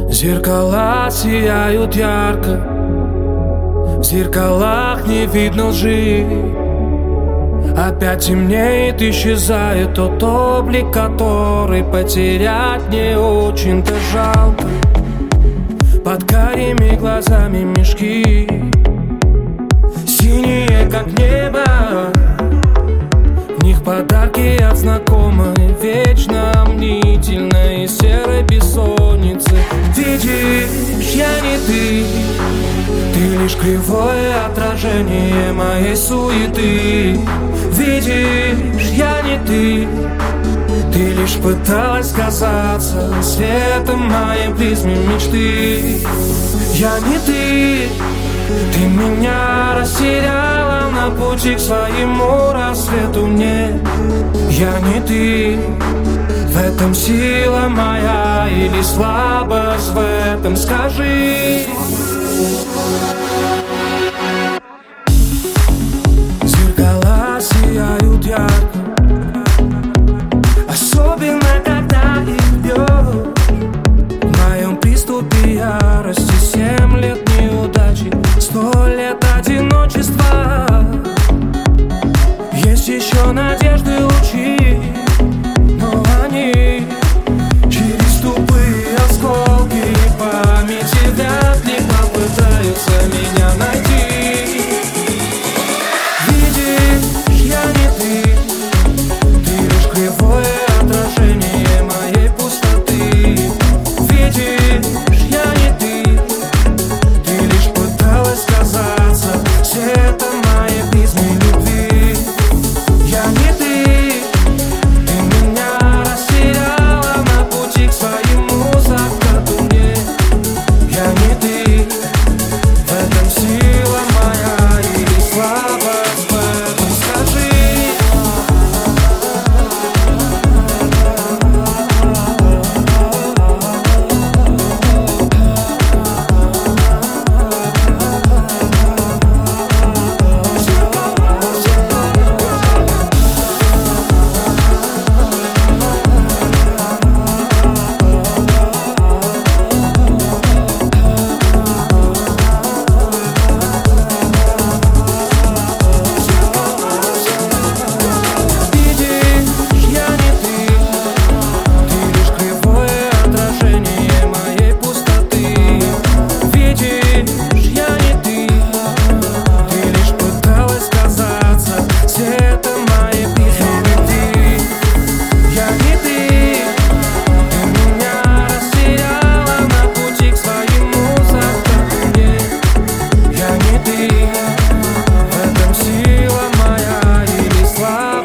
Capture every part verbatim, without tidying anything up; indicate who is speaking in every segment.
Speaker 1: Зеркала сияют ярко, в зеркалах не видно лжи. Опять темнеет, исчезает тот облик, который потерять мне очень-то жалко. Под карими глазами мешки, синие как небо, в них подарки от знакомой, вечно мнительной серой бессонницы. Видишь, я не ты, ты лишь кривое отражение моей суеты. Видишь, я не ты, ты лишь пыталась казаться светом моей призме мечты. Я не ты, ты меня растеряла на пути к своему рассвету мне. Я не ты, в этом сила моя или слабость в этом, скажи. Зеркала сияют ярко, особенно когда их бьет. В моем приступе ярости семь лет неудачи, сто лет одиночества. Есть еще надежды, лучи, но они через тупые осколки памяти вряд ли попытаются меня найти. Видишь, я не ты, ты лишь кривое отражение моей пустоты. Видишь, я не ты, ты лишь пыталась казаться светом моей призмы любви. Я не ты, ты меня растеряла на пути к своему закату мне. Я не ты, в этом сила моя или слабость в этом, скажи.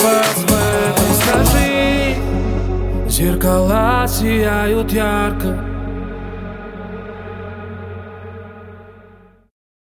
Speaker 1: Зеркала сияют ярко,